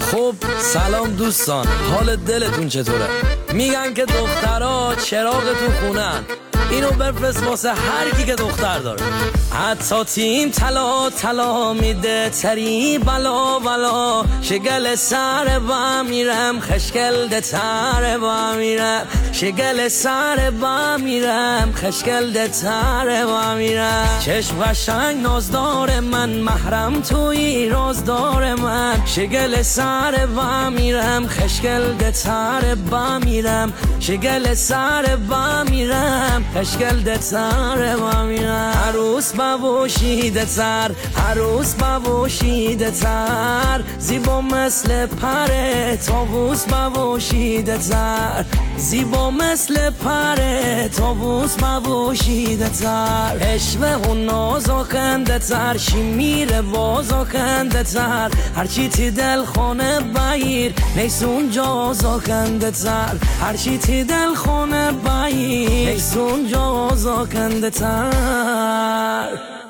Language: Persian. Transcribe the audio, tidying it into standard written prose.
خب سلام دوستان، حال دلتون چطوره؟ میگن که دخترها چراغ تو خونن، اینو بفرست واسه هر کی که دختر داره. حتی تیم طلا میده تری بلا شگل سر با میرم خشکل ده تر با میرم شگل سر با میرم خشکل ده تر با میرم. چشم قشنگ نازدار من، محرم توی رازدار من، شگل سر با میرم خشکل ده تر با میرم شگل سر با میرم خشکل ده تر با میرم. عروس ببوشیده تر، عروس ببوشیده تر، زیبا مثل پره طاووس ببوشیده تر، زیبا مثل پره طاووس ببوشیده تر. عشوه و نازاکنده تر، شیمیر بازاکنده تر، هرچی تی دل خانه بگیر نیسون جا زاکنده تر، هرچی تی دل خانه بگیر نیسون جا زاکنده تر.